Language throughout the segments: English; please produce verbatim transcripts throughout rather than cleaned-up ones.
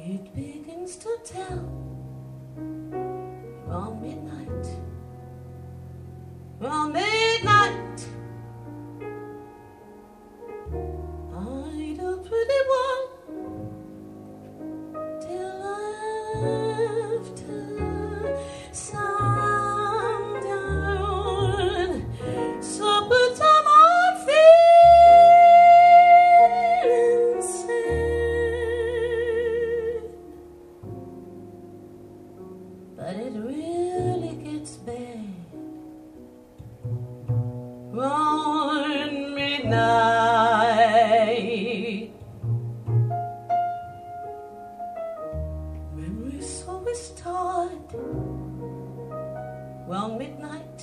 It begins to tell around midnight, around midnight. I do pretty well till after sundown. Supper time, I'm feeling sad, but it really gets bad round midnight. Memories always start round midnight,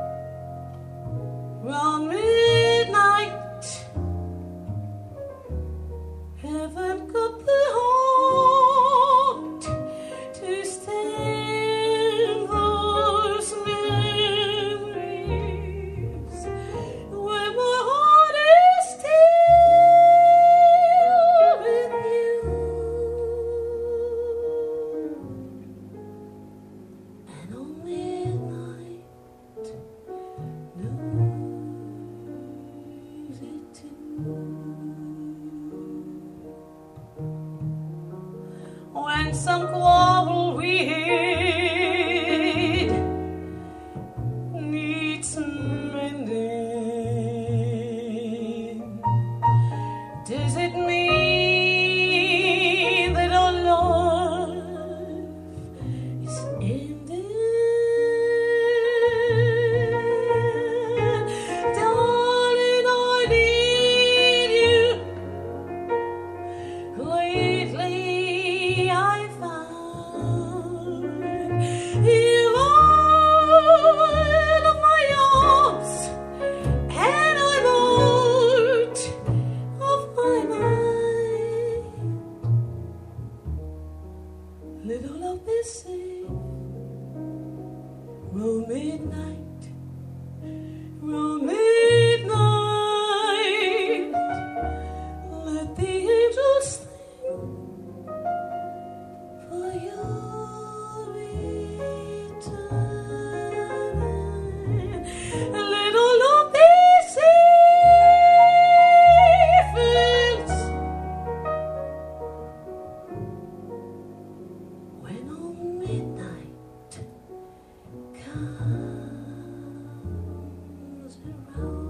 round midnight. Haven't got the heart to stand those memories when my heart is still with you. And on midnight, lose it too. When some quarrel we had needs mending, does it mean that our love is ending? Darling, I need you. Lately I found you out of my arms, and I'm out of my mind. Little love is safe round midnight, round midnight. Let the angels sing for your return. Little love be safe when on midnight comes around.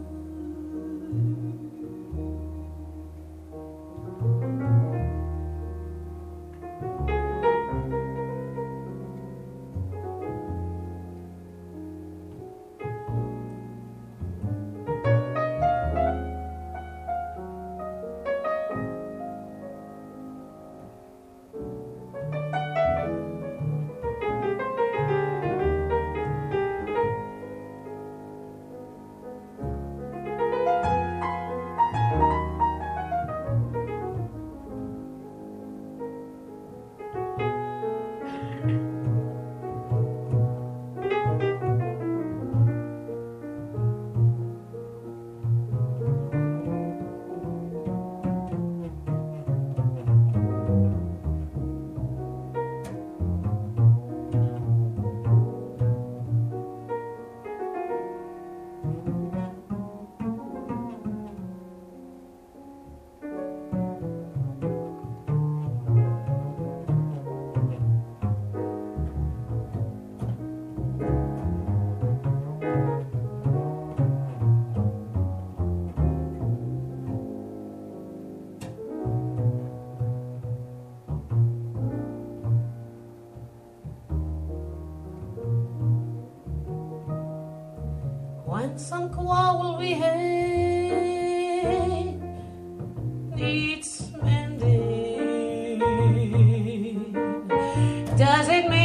When some quarrel we had needs mending, does it mean